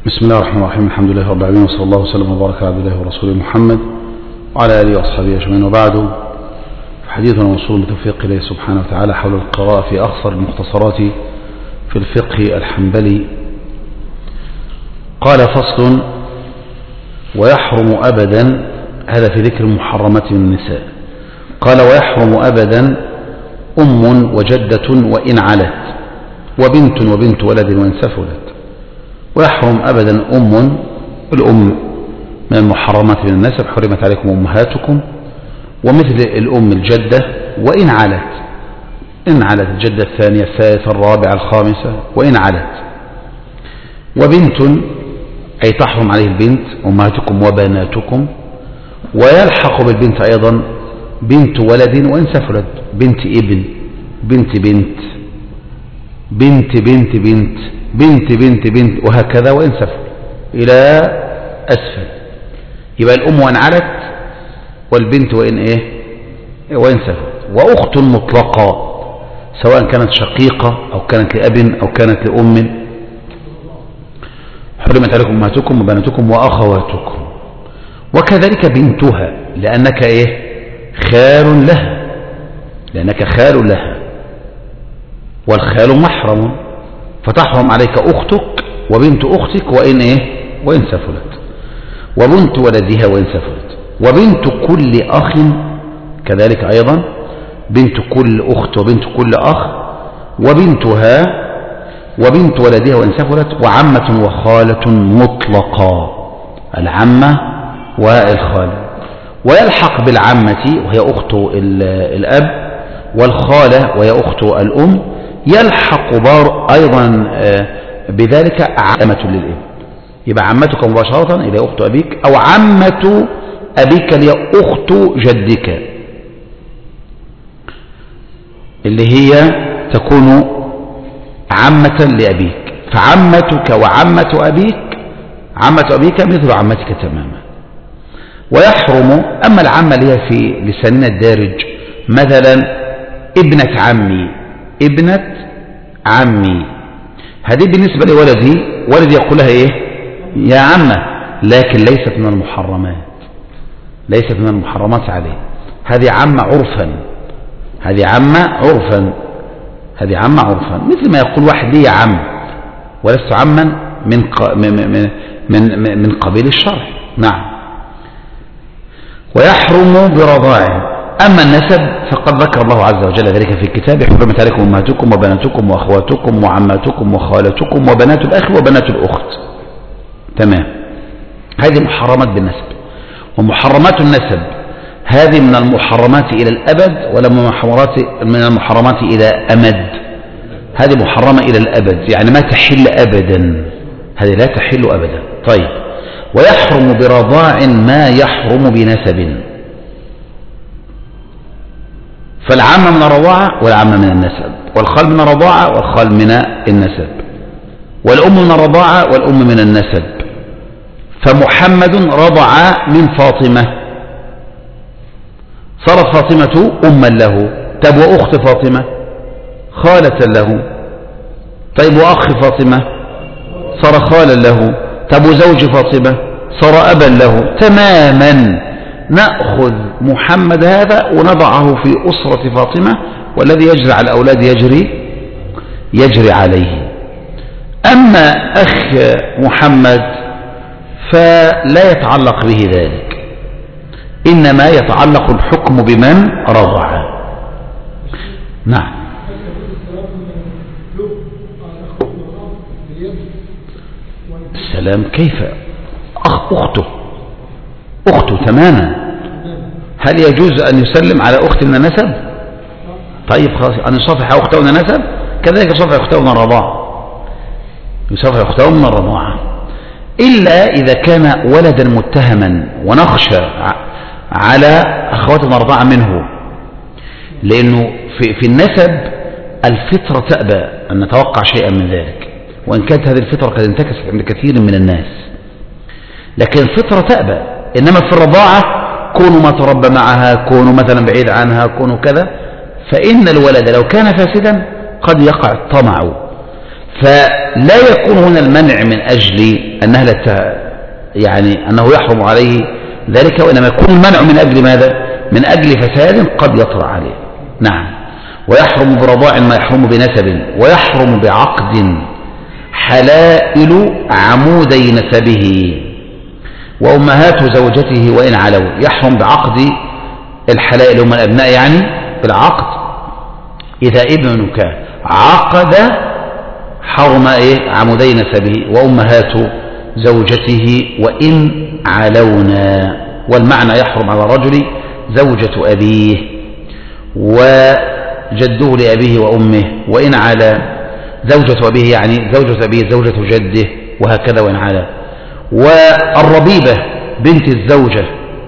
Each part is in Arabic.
بسم الله الرحمن الرحيم. الحمد لله رب العالمين، وصلى الله وسلم وبارك على عبد الله ورسوله محمد وعلى آله وأصحابه أجمعين، وبعد. حديثنا موصول بتوفيق الله سبحانه وتعالى حول القراءة في أخصر المختصرات في الفقه الحنبلي. قال: فصل: ويحرم أبدا، هذا في ذكر محرمات من النساء. قال: ويحرم أبدا وجدة وإن علت، وبنت ولد وإن سفلت. ويحرم أبدا الأم من المحرمات من النسب، حرمت عليكم أمهاتكم، ومثل الأم الجدة وإن علت، إن علت الجدة الثانية الثالثة الرابعة الخامسة وإن علت. وبنت أي تحرم عليه البنت، أمهاتكم وبناتكم. ويلحق بالبنت أيضا بنت ولد وإن سفلت، بنت ابن، بنت بنت، بنت بنت بنت، بنت بنت بنت، وهكذا وإن سفل إلى أسفل. يبقى الأم وإن علت، والبنت وإن سفلت. وأخت مطلقة، سواء كانت شقيقة أو كانت لأب أو كانت لأم. حرمت عليكم أمهاتكم وبناتكم وأخواتكم. وكذلك بنتها، لأنك خال لها، لأنك خال لها، والخال محرم، فتحرم عليك أختك وبنت أختك وإن سفلت، وبنت ولدها وإن سفلت. وبنت كل أخ كذلك أيضا، بنت كل أخت وبنت كل أخ، وبنتها وبنت ولدها وإن سفلت. وعمة وخالة مطلقا، العمة والخالة. ويلحق بالعمة وهي أخت الأب، والخالة وهي أخت الأم. يلحق أيضا بذلك عمة للابن، يبقى عمتك مباشرة إلى أخت أبيك، أو عمة أبيك اللي هي أخت جدك، اللي هي تكون عمة لأبيك. فعمتك وعمة أبيك، عمة أبيك مثل عمتك تماما. ويحرم أما العمة اللي هي في لساننا الدارج، مثلا ابنة عمي، ابنة عمي، هذه بالنسبة لولدي، ولدي يقول لها يا عمة، لكن ليست من المحرمات، ليست من المحرمات عليه. هذه عمة عرفا، هذه عمة عرفا، هذه عمة عرفا، مثل ما يقول واحد لي يا عم، ولست عما من قبيل الشرع. نعم. ويحرم برضاع. أما النسب فقد ذكر الله عز وجل ذلك في كتابه: حرمت عليكم أمهاتكم وبناتكم وأخواتكم وعماتكم وخالاتكم وبنات الأخ وبنات الأخت. تمام. هذه محرمات بالنسب. ومحرمات النسب هذه من المحرمات إلى الأبد، ولا من المحرمات إلى أمد. هذه محرمة إلى الأبد، يعني ما تحل أبدا، هذه لا تحل أبدا. طيب. ويحرم برضاع ما يحرم بنسب. فالعامة من الرضاعة والعامة من النسب، والخال من الرضاعة والخال من النسب، والأم من الرضاعة والأم من النسب. فمحمد رضع من فاطمة، صارت فاطمة أما له. طيب وأخت فاطمة خالة له. طيب وأخ فاطمة صار خالا له. طيب وزوج فاطمة صار أبا له. تماما. نأخذ محمد هذا ونضعه في أسرة فاطمة، والذي يجري على الأولاد يجري عليه. أما أخ محمد فلا يتعلق به ذلك، إنما يتعلق الحكم بمن رضع. نعم. السلام. كيف أخته تماما. هل يجوز أن يسلم على أخت من النسب؟ طيب خلاص، أن يصافح أخته من النسب، كذلك يصافح أخته من الرضاعة، يصافح أخته من الرضاعة، إلا إذا كان ولدا متهما ونخشى على أخوات من الرضاعة منه، لأنه في النسب الفطرة تأبى أن نتوقع شيئا من ذلك، وإن كانت هذه الفطرة قد انتكست عند كثير من الناس، لكن الفطرة تأبى. إنما في الرضاعة كونوا ما تربى معها، كونوا مثلا بعيد عنها، كونوا كذا. فإن الولد لو كان فاسدا قد يقع الطمع، فلا يكون هنا المنع من أجل أنها يعني أنه يحرم عليه ذلك، وإنما يكون المنع من أجل ماذا؟ من أجل فساد قد يطرأ عليه. نعم. ويحرم برضاع ما يحرم بنسب، ويحرم بعقد حلائل عمودي نسبه وأمهات زوجته وإن علوا. يحرم بعقد الحلائل هم الأبناء، يعني بالعقد. إذا ابنك عقد حرم عمودي نسبه وأمهات زوجته وإن علونا. والمعنى يحرم على الرجل زوجة أبيه وجده لأبيه وأمه وإن على. زوجة أبيه يعني زوجة أبيه زوجة جده وهكذا وإن على. والربيبة بنت الزوجة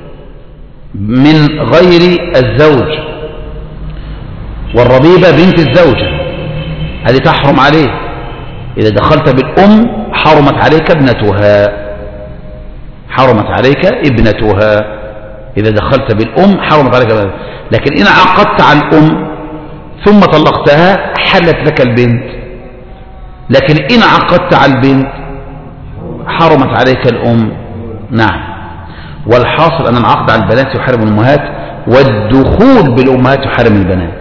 من غير الزوج، والربيبة بنت الزوجة هذه تحرم عليه. إذا دخلت بالأم حرمت عليك ابنتها، حرمت عليك ابنتها. إذا دخلت بالأم حرمت عليك ابنتها. لكن إن عقدت على الأم ثم طلقتها حلت لك البنت. لكن إن عقدت على البنت حرمت عليك الأم. نعم. والحاصل أن العقد على البنات يحرم الأمهات، والدخول بالأمهات يحرم البنات.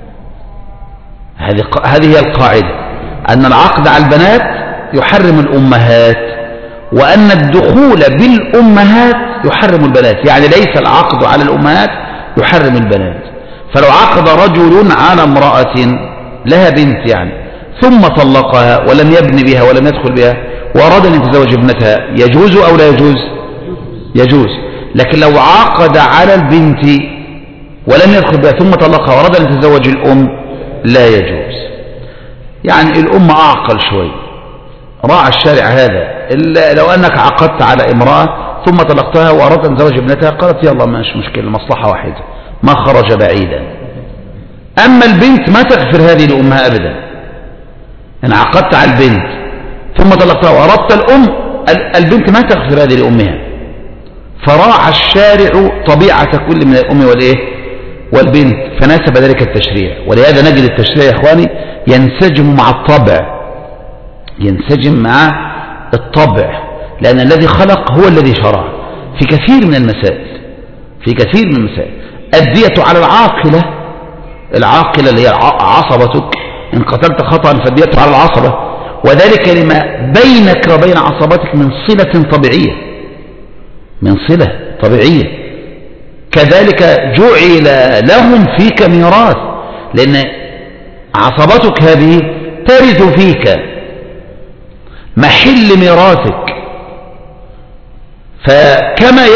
هذه هي القاعدة، أن العقد على البنات يحرم الأمهات، وأن الدخول بالأمهات يحرم البنات. يعني ليس العقد على الأمهات يحرم البنات. فلو عقد رجل على امرأة لها بنت يعني ثم طلقها ولم يبن بها ولم يدخل بها وأراد أن يتزوج ابنتها يجوز أو لا يجوز؟ يجوز. لكن لو عقد على البنت ولم يدخل بها ثم طلقها وأراد أن يتزوج الأم لا يجوز. يعني الأم أعقل شوي، راعى الشارع هذا. لو أنك عقدت على امرأة ثم طلقتها وأردت أن تزوج ابنتها قالت يلا مش مشكلة، مصلحة واحدة، ما خرج بعيدا. أما البنت ما تغفر هذه لأمها أبدا. إن عقدت على البنت ثم طلقتها وأردت الأم، البنت ما تغفر هذه لأمها. فراعى الشارع طبيعة كل من الأم والبنت، فناسب ذلك التشريع. ولهذا نجد التشريع يا إخواني ينسجم مع الطبع، ينسجم مع الطبع، لأن الذي خلق هو الذي شرع. في كثير من المسائل، في كثير من المسائل الدية على العاقلة، العاقلة اللي هي عصبتك، إن قتلت خطأ فالدية على العصبة، وذلك لما بينك وبين عصبتك من صلة طبيعية، من صلة طبيعية. كذلك جعل لهم فيك ميراث، لأن عصبتك هذه ترث فيك محل ميراثك. فكما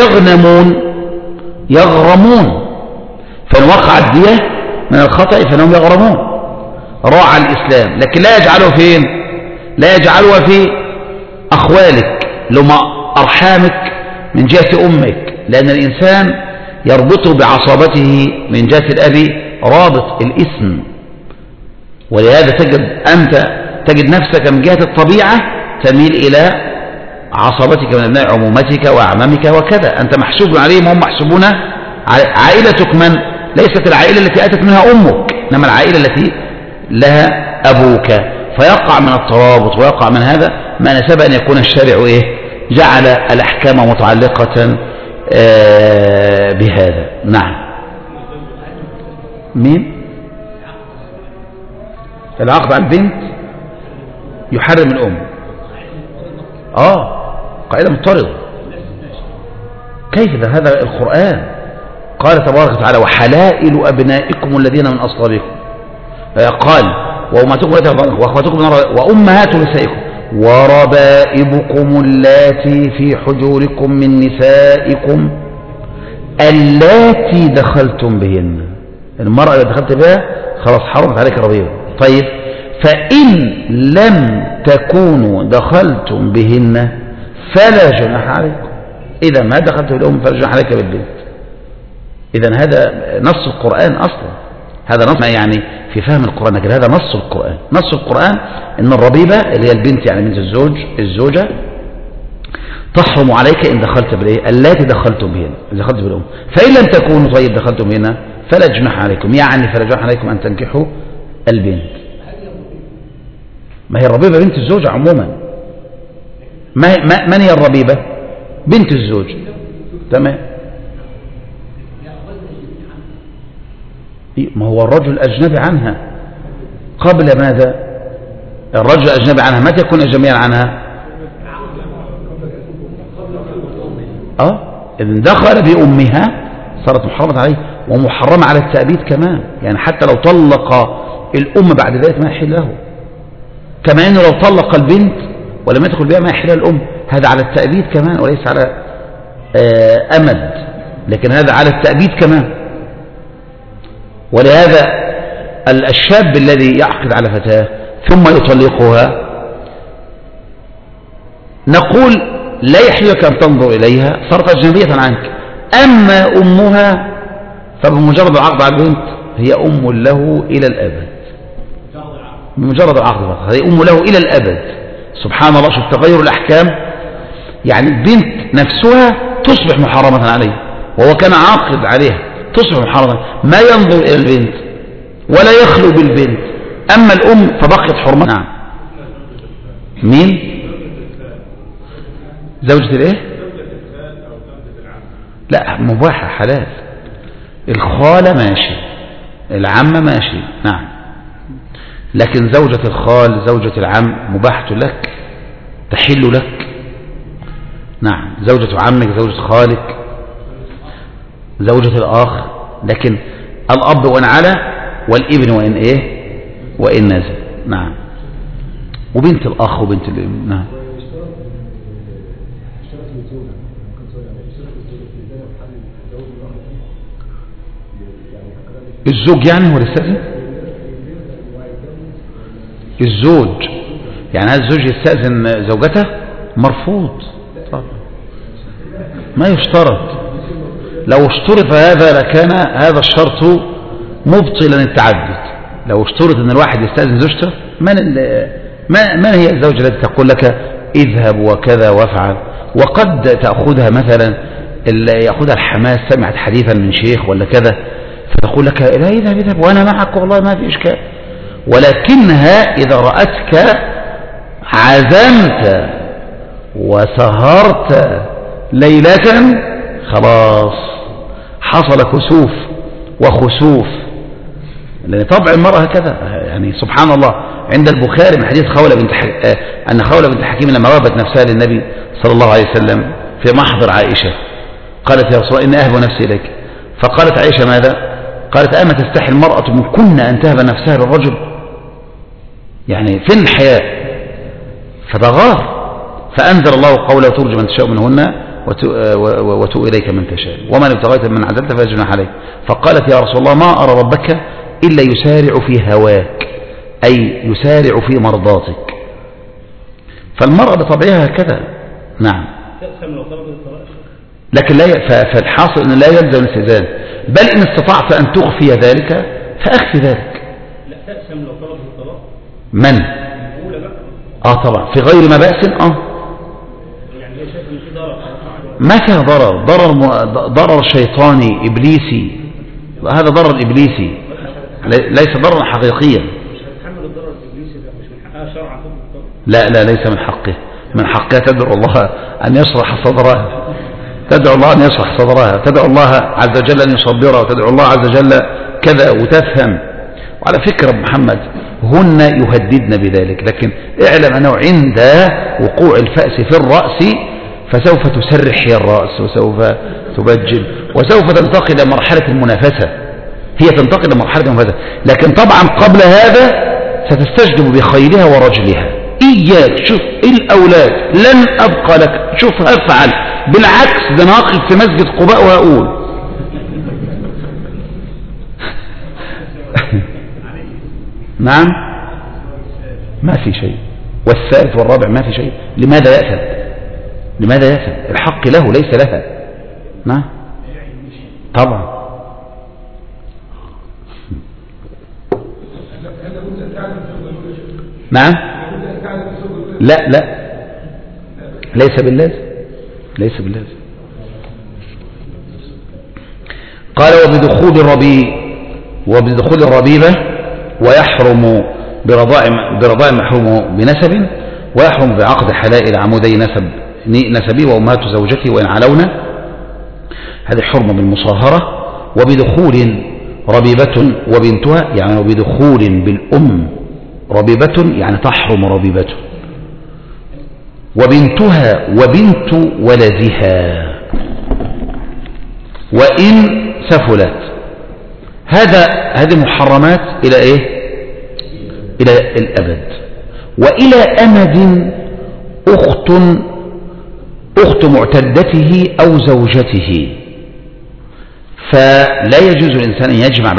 يغرمون، فإن وقع الدية من الخطأ فإنهم يغرمون. راعى الإسلام، لكن لا يجعله فين؟ لا يجعلها في أخوالك لما أرحامك من جهة أمك، لأن الإنسان يربط بعصابته من جهة الأب رابط الاسم. ولهذا تجد نفسك من جهة الطبيعة تميل إلى عصبتك من أبناء عمومتك وأعمامك وكذا. أنت محسوب عليهم وهم محسوبون. عائلتك من؟ ليست العائلة التي أتت منها أمك، إنما العائلة التي لها أبوك. فيقع من الترابط ويقع من هذا ما نسب أن يكون الشارع جعل الأحكام متعلقة بهذا. نعم. مين؟ العقد على البنت يحرم الأم. قائلة مضطردة. كيف ده؟ هذا القرآن قال تبارك وتعالى وحلائل أبنائكم الذين من أصلابكم. قال وأخواتكم وأمهات نسائكم وربائبكم اللاتي في حجوركم من نسائكم اللاتي دخلتم بهن. المرأة اللي دخلت بها خلاص حرمت عليك ربيبة. طيب فإن لم تكونوا دخلتم بهن فلا جناح عليكم. إذا ما دخلت بالأم فلا جناح عليك بالبنت. إذا هذا نص القرآن أصلا، هذا نص يعني في فهم القرآن، لكن هذا نص القرآن. نص القرآن إن الربيبة اللي هي البنت يعني بنت الزوجة تحرم عليك إن دخلت بالإيه؟ اللاتي دخلتم بهن، دخلت بالأم. فإن لم تكونوا طيب دخلتم بهن فلا جناح عليكم، يعني فلا جناح عليكم أن تنكحوا البنت. ما هي الربيبة بنت الزوج عموما. من هي الربيبة؟ بنت الزوج. تمام. ما هو الرجل أجنبي عنها قبل ماذا؟ الرجل أجنبي عنها متى يكون أجنبيا عنها؟ إذن دخل بأمها صارت محرمة عليه، ومحرمة على التأبيد كمان، يعني حتى لو طلق الأم بعد ذلك ما يحل له، كما أنه لو طلق البنت ولم يدخل بها ما يحل الأم، هذا على التأبيد كمان وليس على أمد، لكن هذا على التأبيد كمان. ولهذا الشاب الذي يعقد على فتاة ثم يطلقها نقول لا يحل لك أن تنظر إليها، صارت أجنبية عنك. أما أمها فبمجرد العقد على البنت هي أم له إلى الأبد، بمجرد العقد هي أم له إلى الأبد. سبحان الله، شوف تغير الأحكام. يعني البنت نفسها تصبح محرمة عليه وهو كان عاقد عليها، تصبح محرمة، ما ينظر إلى البنت ولا يخلو بالبنت. أما الأم فبقيت حرمة. نعم. مين؟ زوجة الايه؟ لا، مباحة حلال. الخالة ماشي، العمة ماشي، نعم، لكن زوجة الخال زوجة العم مباحة لك، تحل لك. نعم، زوجة عمك زوجة خالك زوجة الآخ، لكن الأب وإن على والابن وإن إيه وإن نزل. نعم، وبنت الأخ وبنت الابن. نعم. الزوج يعني هو يستأذن؟ الزوج يعني هذا الزوج يستأذن زوجته؟ مرفوض طبعا، ما يشترط. لو اشترط هذا لكان هذا الشرط مبطلا التعدد. لو اشترط ان الواحد يستأذن زوجته، من هي الزوجة التي تقول لك اذهب وكذا وافعل؟ وقد تأخذها مثلا يأخذها الحماس، سمعت حديثا من شيخ ولا كذا فتقول لك لا اذهب وانا معك والله ما في اشكال، ولكنها اذا رأتك عزمت وسهرت ليلة خلاص حصل كسوف وخسوف، لأن طبع المرأة هكذا. يعني سبحان الله، عند البخاري من حديث أن خولة بنت حكيم لما وهبت نفسها للنبي صلى الله عليه وسلم في محضر عائشة قالت يا رسول الله إني أهب نفسي إليك، فقالت عائشة ماذا؟ قالت أما تستحي المرأة من كنا أن تهب نفسها للرجل؟ يعني فين الحياء؟ فبغار، فأنزل الله قوله ترجى من تشاء منهن وتؤ إليك من تشاء ومن ابتغيت من عزلت فلا جناح عليك. فقالت يا رسول الله ما أرى ربك إلا يسارع في هواك، أي يسارع في مرضاتك. فالمرأة بطبعها هكذا. نعم، لكن فالحاصل أن لا يلزم الاستئذان، بل إن استطعت أن تخفي ذلك فأخفي ذلك. لا تأسم لو طلبت الطلاق. من؟ طبعا في غير ما بأس. يعني هي شايفة إن في ضرر. ما فيها ضرر شيطاني إبليسي، هذا ضرر إبليسي ليس ضررا حقيقيا. مش هتحمل الضرر الإبليسي ده، مش من حقها شرعا. لا ليس من حقه. من حقها تدعو الله أن يشرح صدرها، تدعو الله أن يشرح صدرها، تدعو الله عز وجل أن يصبرها، وتدعو الله عز وجل كذا وتفهم. وعلى فكرة محمد هن يهددن بذلك، لكن اعلم أنه عند وقوع الفأس في الرأس فسوف تسرح هي الرأس وسوف تبجل وسوف تنتقل إلى مرحلة المنافسة، هي تنتقل إلى مرحلة المنافسة. لكن طبعا قبل هذا ستستجلب بخيلها ورجلها. إياك، شوف الأولاد لن أبقى لك، شوف أفعل بالعكس، ده أنا أقف في مسجد قباء وأقول نعم ما في شيء، والثالث والرابع ما في شيء. لماذا يأثم؟ لماذا يأثم؟ الحق له ليس لها. نعم طبعا. نعم لا ليس باللازم، ليس باللازم. قال وبدخول الربيبة ويحرم برضاع محروم بنسب، ويحرم بعقد حلائل عمودي نسبي وأمهات زوجته وإن علونا، هذه حرمة بالمصاهرة. وبدخول ربيبة وبنتها، يعني وبدخول بالأم ربيبة يعني تحرم ربيبته، وبنتها وبنت ولدها وإن سفلت. هذه محرمات إلى إيه؟ إلى الأبد. وإلى أمد أخت معتدته أو زوجته، فلا يجوز الإنسان أن يجمع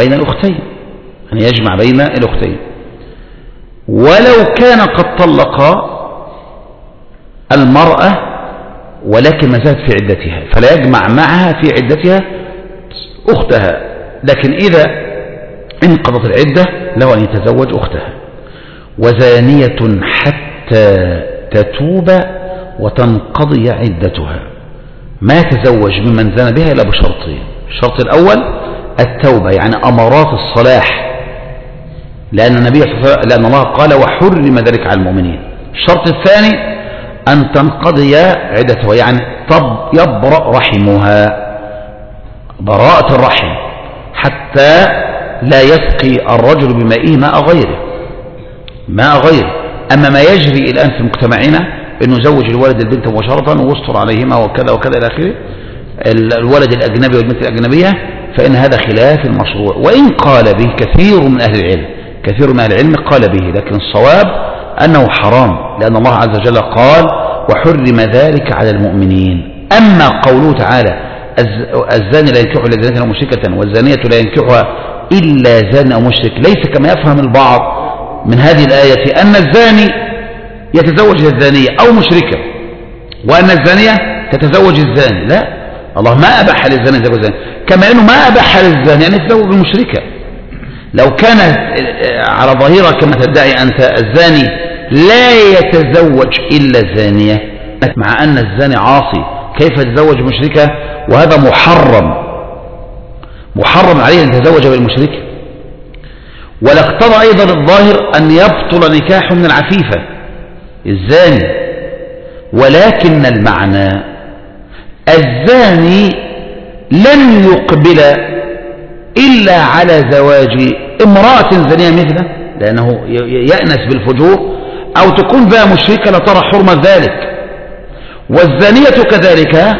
بين الأختين، ولو كان قد طلق المرأة ولكن ما زالت في عدتها، فلا يجمع معها في عدتها أختها، لكن إذا انقضت العدة له أن يتزوج أختها. وزانية حتى تتوب وتنقضي عدتها، ما يتزوج ممن زنى بها إلا بشرطين. الشرط الأول التوبة، يعني أمارات الصلاح، لأن الله قال وحرم ذلك على المؤمنين. الشرط الثاني أن تنقضي عدتها، يعني يبرأ رحمها، براءة الرحم، حتى لا يسقي الرجل بمائه ماء غيره. أما ما يجري الآن في مجتمعنا أنه يزوج الولد البنت مباشرة ويستر عليهما وكذا وكذا إلى آخره، الولد الأجنبي والبنت الأجنبية، فإن هذا خلاف المشروع. وإن قال به كثير من أهل العلم قال به، لكن الصواب أنه حرام، لأن الله عز وجل قال وحرم ذلك على المؤمنين. أما قوله تعالى الزاني لا ينكح إلا زانية أو مشركة والزانية لا ينكحها إلا زان أو مشرك، ليس كما يفهم البعض من هذه الآية أن الزاني يتزوج الزانية أو مشركة وأن الزانية تتزوج الزاني، لا، الله ما أباح للزاني يتزوج الزاني، كما أنه ما أباح للزاني أن يتزوج بالمشركة. لو كانت على ظاهرة كما تدعي أنت الزاني لا يتزوج إلا الزانية، مع أن الزاني عاصي، كيف يتزوج مشركة؟ وهذا محرم عليه أن يتزوج بالمشركة. ولاقتضى أيضا الظاهر أن يبطل نكاح من العفيفة الزاني، ولكن المعنى الزاني لن يقبل إلا على زواج امرأة زانية مثله، لأنه يأنس بالفجور، أو تكون بها مشركة لترى حرمة ذلك. والزانية كذلك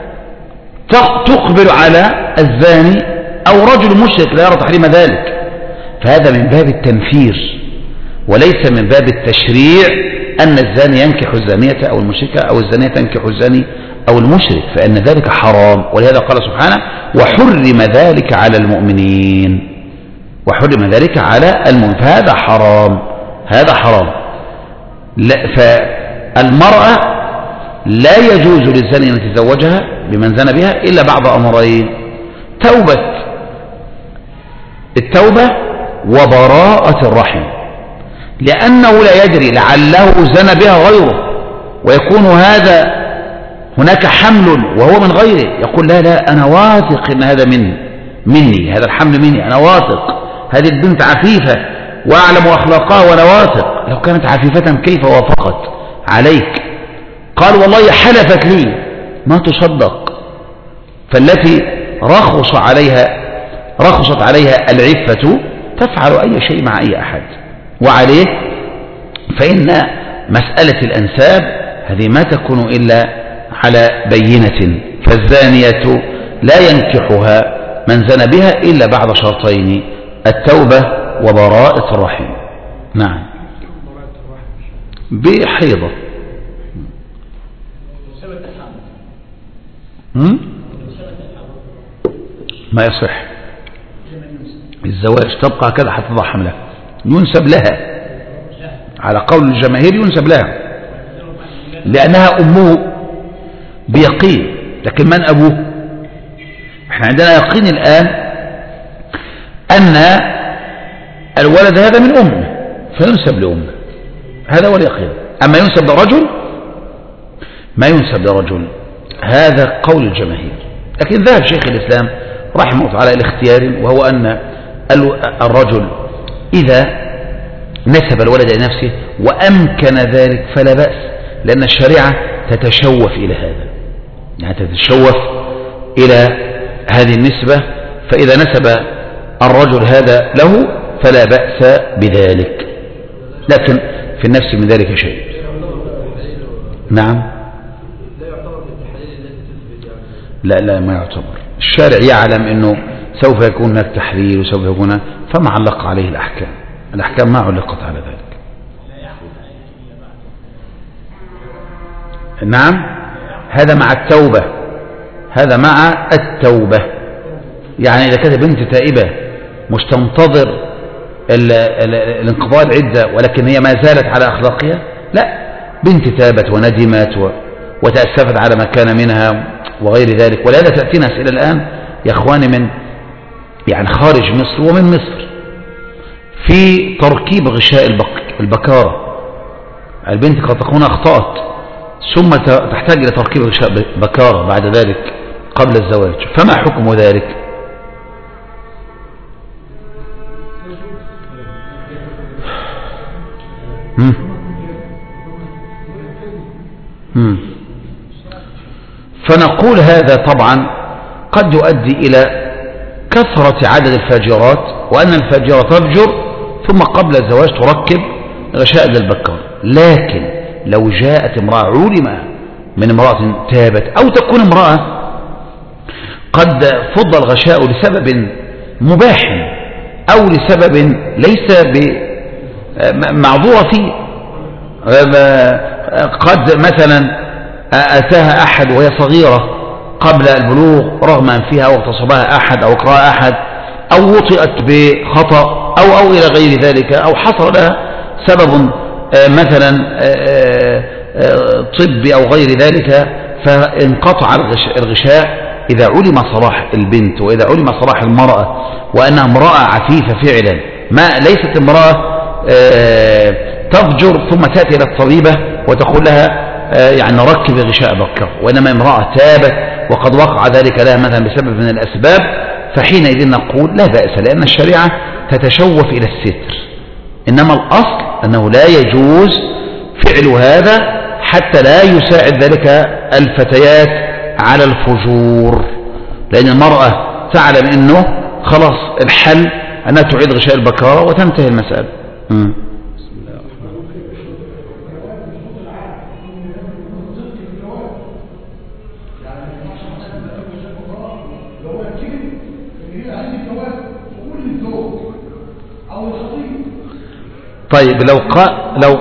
تقبل على الزاني أو رجل مشرك لا يرى تحريم ذلك، فهذا من باب التنفير وليس من باب التشريع، أن الزاني ينكح الزانية أو المشركة أو الزانية تنكح الزاني أو المشرك، فإن ذلك حرام. ولهذا قال سبحانه وحرم ذلك على المؤمنين، فهذا حرام. فالمرأة لا يجوز للزاني أن يتزوجها بمن زنى بها إلا بعد أمرين: التوبة وبراءة الرحم، لأنه لا يدري لعله زنى بها غيره ويكون هناك حمل وهو من غيره، يقول لا أنا واثق إن هذا مني، هذا الحمل مني، أنا واثق، هذه البنت عفيفة وأعلم أخلاقها وأنا واثق. لو كانت عفيفة كيف وافقت عليك؟ قال والله حلفت لي، ما تصدق. فالتي رخصت عليها العفة تفعل أي شيء مع أي أحد. وعليه فإن مسألة الأنساب هذه ما تكون إلا على بينة، فالزانية لا ينكحها من زنى بها إلا بعد شرطين: التوبة وبراءة الرحم. نعم، بحيضة. ما يصح الزواج، تبقى كذا حتى تضع حملها، ينسب لها على قول الجماهير، ينسب لها لأنها أمه بيقين، لكن من أبوه؟ احنا عندنا يقين الآن أن الولد هذا من أمه فينسب لأمه، هذا هو اليقين. أما ينسب لرجل ما ينسب لرجل، هذا قول الجماهير. لكن ذهب شيخ الإسلام رحمه الله تعالى إلى اختيار، وهو أن الرجل إذا نسب الولد إلى نفسه وأمكن ذلك فلا بأس، لأن الشريعة تتشوف إلى هذا، يعني تتشوف إلى هذه النسبة، فإذا نسب الرجل هذا له فلا بأس بذلك، لكن في النفس من ذلك شيء. نعم، لا ما يعتبر. الشارع يعلم أنه سوف يكون هناك تحليل وسوف يكون، فما علق عليه الأحكام ما علقت على ذلك. نعم، هذا مع التوبة، هذا مع التوبة. يعني إذا كانت بنت تائبة مش تنتظر الانقضاء العدة ولكن هي ما زالت على أخلاقها، لا، بنت تابت وندمت وتأسفت على ما كان منها وغير ذلك. ولهذا تأتينا أسئلة الآن يا أخواني من يعني خارج مصر ومن مصر في تركيب غشاء البكارة. البنت قد تكون أخطأت ثم تحتاج إلى تركيب غشاء بكارة بعد ذلك قبل الزواج، فما حكم ذلك؟ فنقول هذا طبعا قد يؤدي إلى كثرة عدد الفاجرات، وأن الفاجرة تفجر ثم قبل الزواج تركب غشاء للبكار. لكن لو جاءت امرأة علم من امرأة تابت، أو تكون امرأة قد فض الغشاء لسبب مباح أو لسبب ليس معذورة فيه، قد مثلا أتاها أحد وهي صغيرة قبل البلوغ رغم أنفها أو اغتصبها أحد أو اقرأ أحد أو وطئت بخطأ أو إلى غير ذلك، أو حصل لها سبب مثلا طبي أو غير ذلك فانقطع الغشاء. إذا علم صلاح البنت وإذا علم صلاح المرأة وأنها امرأة عفيفة فعلا، ما ليست امرأة تفجر ثم تأتي إلى الطبيبة وتقول لها يعني ركب غشاء بكر، وإنما امرأة تابت وقد وقع ذلك لها مثلا بسبب من الأسباب، فحينئذ نقول لا بأس، لأن الشريعة تتشوف إلى الستر. إنما الأصل أنه لا يجوز فعل هذا حتى لا يساعد ذلك الفتيات على الفجور، لأن المرأة تعلم أنه خلاص الحل أنها تعيد غشاء البكارة وتنتهي المسألة. طيب لو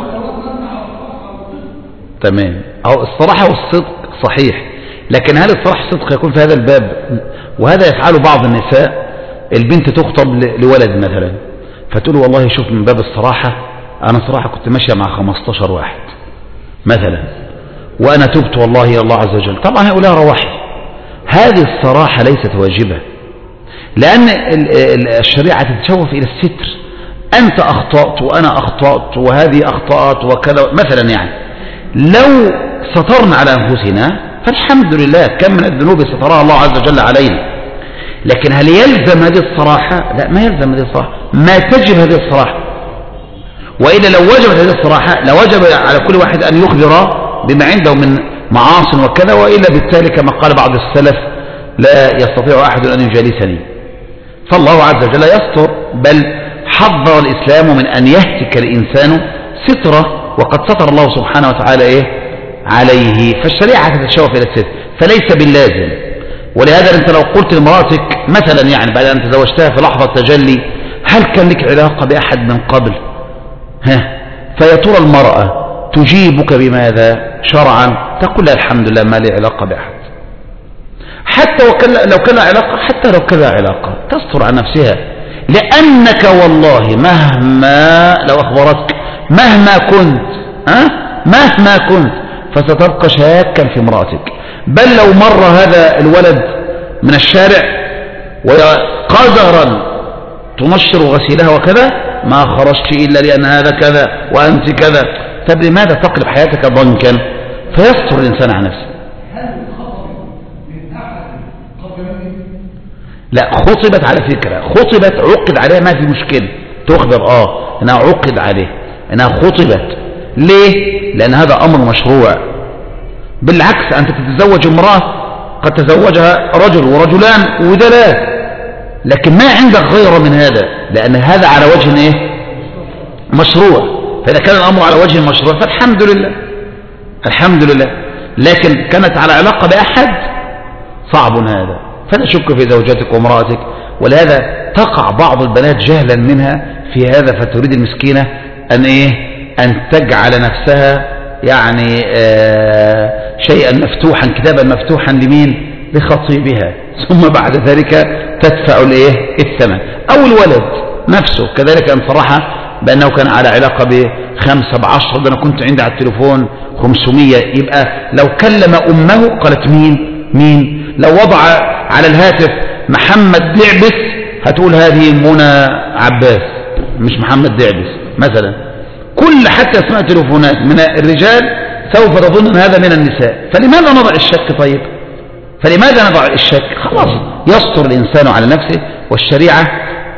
تمام، أو الصراحة والصدق صحيح، لكن هل الصراحة والصدق يكون في هذا الباب؟ وهذا يفعله بعض النساء. البنت تخطب لولد مثلا فتقول والله شوف من باب الصراحة أنا صراحة كنت ماشية مع 15 واحد مثلا وأنا تبت والله إلى الله عز وجل، طبعا هؤلاء رواحي. هذه الصراحة ليست واجبة، لأن الشريعة تتشوف إلى الستر. أنت أخطأت وأنا أخطأت وهذه أخطأت وكذا مثلا، يعني لو سترنا على أنفسنا فالحمد لله، كم من الذنوب سترها الله عز وجل علينا. لكن هل يلزم هذه الصراحة؟ لا، ما يلزم هذه الصراحة، ما تجب هذه الصراحة. وإلا لو وجبت هذه الصراحة لوجب على كل واحد أن يخبر بما عنده من معاصٍ وكذا، وإلا بالتالي كما قال بعض السلف لا يستطيع أحد أن يجالسني. فالله عز وجل يستر، بل حذر الإسلام من أن يهتك الإنسان سترة، وقد ستر الله سبحانه وتعالى عليه. فالشريعة تتشوف إلى الستر، فليس باللازم. ولهذا أنت لو قلت لامرأتك مثلا يعني بعد أن تزوجتها في لحظة تجلي هل كان لك علاقة بأحد من قبل؟ فيا ترى المرأة تجيبك بماذا شرعا؟ تقول الحمد لله ما لي علاقة بأحد، حتى لو كان علاقة، حتى لو كان علاقة تستر عن نفسها، لأنك والله مهما لو أخبرتك مهما كنت فستبقى شاكا في امرأتك. بل لو مر هذا الولد من الشارع وقدرا تنشر غسيلها وكذا ما خرجت إلا لأن هذا كذا وأنت كذا، طب لماذا تقلب حياتك ضنكا؟ فيستر الإنسان عن نفسه. لا، خطبت على فكرة، خطبت عقد عليها ما في مشكلة تخبر انها عقد عليه، انها خطبت. ليه؟ لان هذا امر مشروع. بالعكس انت تتزوج امرأة قد تزوجها رجل ورجلان وثلاث، لكن ما عندك غير من هذا، لان هذا على وجه ايه؟ مشروع. فاذا كان الامر على وجه مشروع فالحمد لله، الحمد لله. لكن كانت على علاقة باحد صعب هذا، فلا شك في زوجتك وامرأتك. ولهذا تقع بعض البنات جهلا منها في هذا، فتريد المسكينة أن إيه؟ أن تجعل نفسها يعني شيئا مفتوحا، كتابا مفتوحا لمين؟ لخطيبها، ثم بعد ذلك تدفع الإيه؟ الثمن. أو الولد نفسه كذلك أن صرح بأنه كان على علاقة ب5 ب10، ده أنا كنت عندي على التليفون 500، يبقى لو كلم أمه قالت مين؟ لو وضع على الهاتف محمد دعبس هتقول هذه منى عباس مش محمد دعبس مثلا. كل حتى اسماء تليفونات من الرجال سوف تظن ان هذا من النساء. فلماذا نضع الشك؟ طيب فلماذا نضع الشك؟ خلاص يستر الانسان على نفسه، والشريعة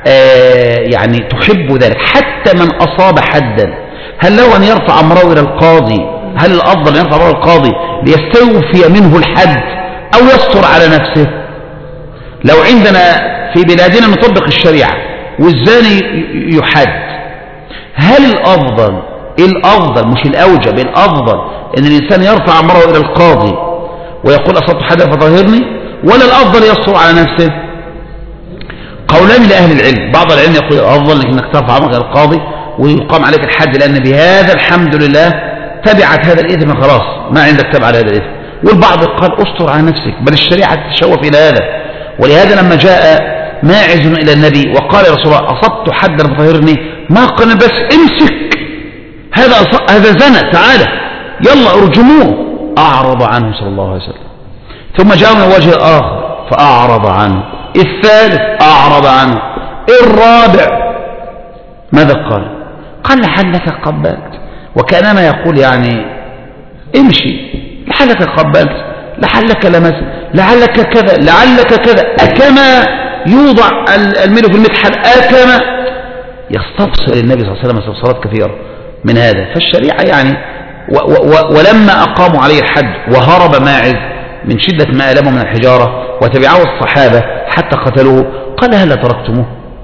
يعني تحب ذلك. حتى من اصاب حدا، هل له ان يرفع امره الى القاضي؟ هل الافضل ان يرفع امره الى القاضي ليستوفي منه الحد او يستر على نفسه؟ لو عندنا في بلادنا نطبق الشريعة والزاني يحد، هل الأفضل مش الأوجب، الأفضل أن الإنسان يرفع أمره إلى القاضي ويقول أصبت حدا فطهرني، ولا الأفضل يصر على نفسه؟ قولان لأهل العلم. بعض العلم يقول الأفضل أنك ترفع أمرك إلى القاضي ويقام عليك الحد، لأن بهذا الحمد لله تبعت هذا الإثم، خلاص ما عندك تبع هذا الإثم. والبعض قال أستر على نفسك، بل الشريعة تتشوف إلى هذا. ولهذا لما جاء ماعز إلى النبي وقال يا رسول الله أصبت حدا فطهرني، ما قال بس امسك هذا زنا، تعالى يلا ارجموه. أعرض عنه صلى الله عليه وسلم. ثم جاء من وجه آخر فأعرض عنه، الثالث أعرض عنه، الرابع ماذا قال لعلك قبلت، وكأنما يقول يعني امشي لعلك قبلت، لعلك لمست، لعلك كذا، لعلك كذا، أكما يوضع الميل في المكحل، أكما يستفسر النبي صلى الله عليه وسلم استفسارات كثيرة من هذا. فالشريعة يعني ولما أقاموا عليه الحد وهرب ماعز من شدة ما ألمه من الحجارة وتبعه الصحابة حتى قتلوه، قال هل تركتموه؟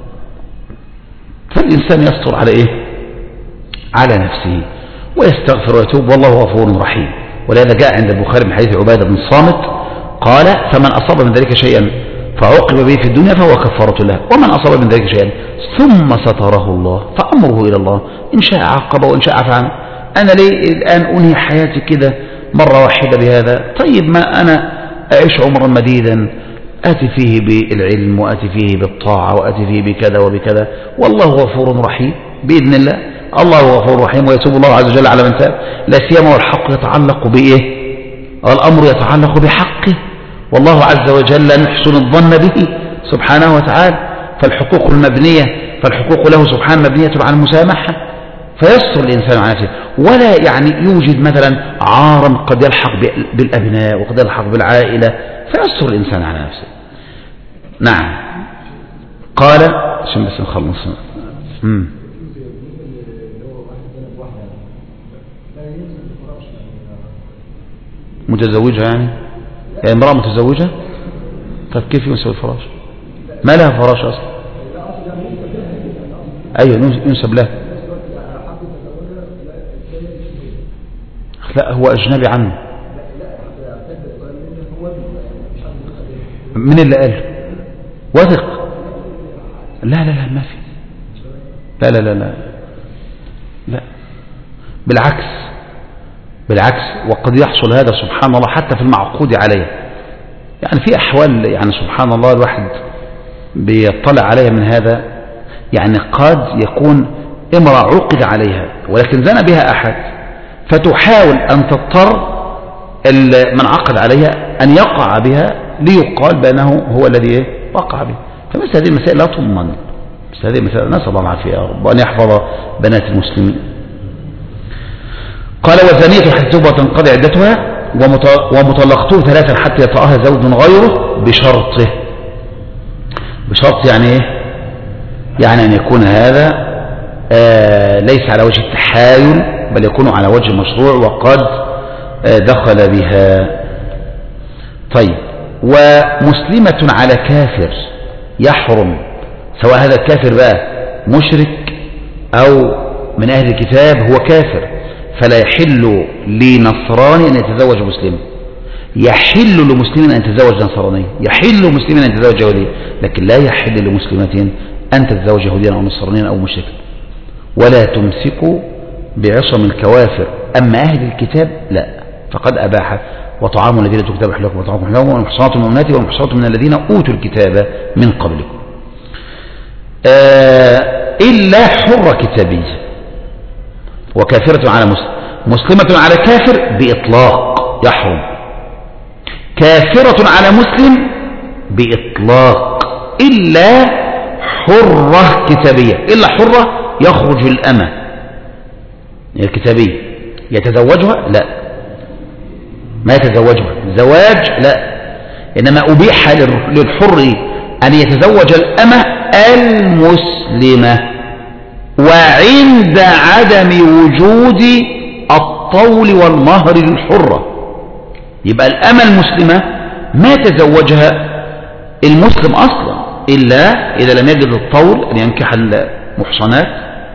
فالإنسان يستر على إيه؟ على نفسه ويستغفر ويتوب، والله غفور رحيم. ولهذا جاء عند البخاري من حديث عبادة بن الصامت قال فمن أصاب من ذلك شيئا فعوقب به في الدنيا فهو كفارة له، ومن أصاب من ذلك شيئا ثم ستره الله فأمره إلى الله، إن شاء عاقب وإن شاء عفا عنه. أنا ليه الآن أنهي حياتي كده مرة واحدة بهذا؟ طيب ما أنا أعيش عمرا مديدا آتي فيه بالعلم وآتي فيه بالطاعة وآتي فيه بكذا وبكذا، والله غفور رحيم بإذن الله. الله غفور رحيم ويتوب الله عز وجل على من تاب، لا سيما والحق يتعلق بإيه؟ الأمر يتعلق بحقه، والله عز وجل نحسن الظن به سبحانه وتعالى. فالحقوق له سبحانه مبنية على المسامحة، فيستر الإنسان على نفسه، ولا يعني يوجد مثلا عارا قد يلحق بالأبناء وقد يلحق بالعائلة، فيستر الإنسان على نفسه. نعم. قال عشان بس نخلص. متزوجة يعني امرأة متزوجة؟ طيب كيف ينسب الفراش؟ ما لها فراش أصلا. أيوة ينسب لها. لا هو أجنبي عنه. من اللي قال؟ وثق. لا ما في. لا بالعكس وقد يحصل هذا سبحان الله حتى في المعقود عليه. يعني في أحوال يعني سبحان الله الواحد بيطلع عليها من هذا، يعني قد يكون امرأة عقد عليها ولكن زنى بها أحد، فتحاول أن تضطر من عقد عليها أن يقع بها ليقال بأنه هو الذي وقع به. فمثل هذه المسائل لا تضمن، مثل هذه المسائل نسأل الله العافية يا رب وأن يحفظ بنات المسلمين. قال والزانية حتى تنقضي عدتها ومطلقته 3 حتى يطأها زوج غيره بشرط يعني ايه؟ يعني أن يكون هذا ليس على وجه التحايل بل يكون على وجه المشروع وقد دخل بها. طيب، ومسلمة على كافر يحرم، سواء هذا الكافر بقى مشرك أو من أهل الكتاب، هو كافر، فلا يحل لنصراني أن يتزوج مسلم، يحل لمسلم أن يتزوج نصراني، يحل لمسلم أن يتزوج يهودي، لكن لا يحل لمسلمة أن تتزوج يهوديا أو نصرانيا أو مشركا. ولا تمسكوا بعصم الكوافر، أما أهل الكتاب لا، فقد أباح وطعام الذين أوتوا الكتاب حل لكم وطعامكم حل لهم والمحصنات من المؤمنات والمحصنات من الذين أوتوا الكتاب من قبلكم إلا حر كتابي وكافرة على مسلم. مسلمة على كافر بإطلاق يحرم، كافرة على مسلم بإطلاق، إلا حرة كتابية، إلا حرة يخرج الأمة الكتابية يتزوجها لا، ما يتزوجها زواج لا، إنما أبيح للحر أن يتزوج الأمة المسلمة وعند عدم وجود الطول والمهر للحرة. يبقى الأمة المسلمة ما تزوجها المسلم أصلا إلا إذا لم يجد الطول أن ينكح المحصنات،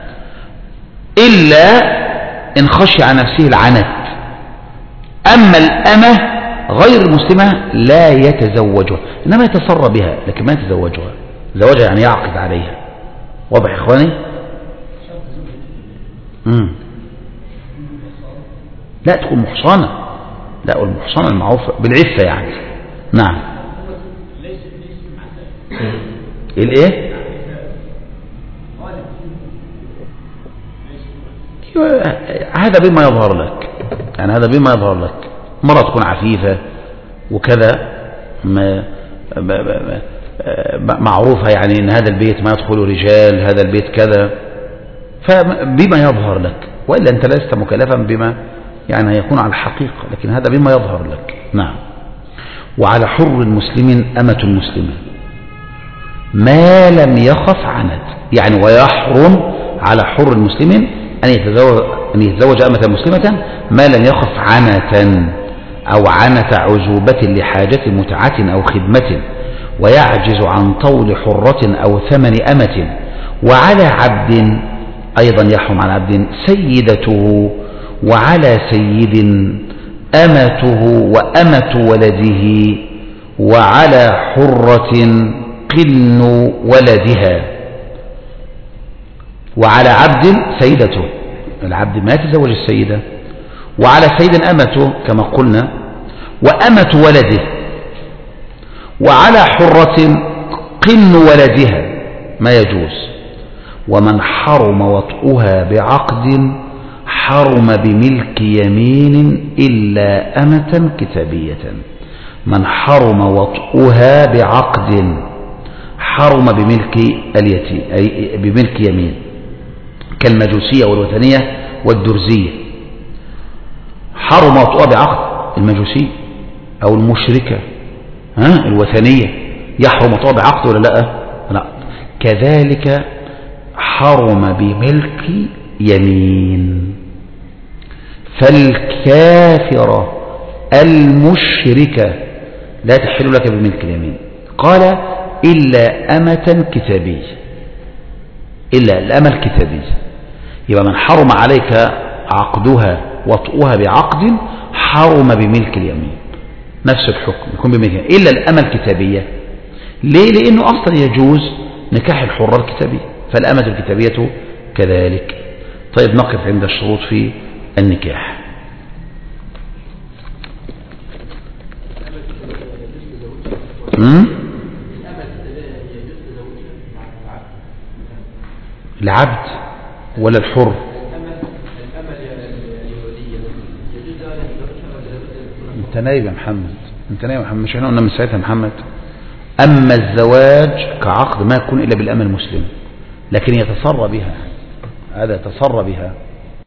إلا إن خشي على نفسه العنت. أما الأمة غير المسلمة لا يتزوجها، إنما يتصرى بها لكن ما يتزوجها. زواجها يعني يعقد عليها. واضح يا إخواني؟ لا تكون محصنة، لا، والمحصنة المعروفة بالعفة يعني. نعم. الايه؟ هذا بما يظهر لك، يعني هذا بما يظهر لك. مرة تكون عفيفة وكذا معروفة، يعني ان هذا البيت ما يدخل رجال، هذا البيت كذا، فبما يظهر لك، وإلا أنت لست مكلفا بما يعني يكون على الحقيقة، لكن هذا بما يظهر لك. نعم. وعلى حر مسلم أمة مسلمة ما لم يخف عنت، يعني ويحرم على حر مسلم أن يتزوج أمة مسلمة ما لم يخف عنة أو عنة عزوبة لحاجة متعة أو خدمة، ويعجز عن طول حرة أو ثمن أمة. وعلى عبد أيضا يحرم على عبد سيدته، وعلى سيد أمته وأمة ولده، وعلى حرة قن ولدها. وعلى عبد سيدته، العبد ما يتزوج السيدة، وعلى سيد أمته كما قلنا، وأمة ولده، وعلى حرة قن ولدها ما يجوز. ومن حرم وطئها بعقد حرم بملك يمين إلا أمة كتابية. من حرم وطئها بعقد حرم بملك اليتيم، أي بملك يمين، كالمجوسية والوثنية والدرزية. حرم وطئها بعقد المجوسية أو المشركة الوثنية، يحرم وطئها بعقد ولا لا؟ لا. كذلك حرم بملك يمين. فالكافرة المشركة لا تحل لك بملك اليمين. قال إلا أمة كتابية، إلا الأمة الكتابية. يبقى من حرم عليك عقدها وطئها بعقد حرم بملك اليمين، نفس الحكم يكون بملك اليمين إلا الأمة الكتابية. ليه؟ لأنه أصلا يجوز نكاح الحرة الكتابية، فالأمة الكتابية كذلك. طيب، نقف عند الشروط في النكاح. العبد ولا الحر؟ انت نايب يا محمد، انت نايب يا محمد، مش احنا قلنا من ساعتها محمد؟ اما الزواج كعقد ما يكون الا بالأمة المسلمة، لكن يتصرى بها، هذا يتصرى بها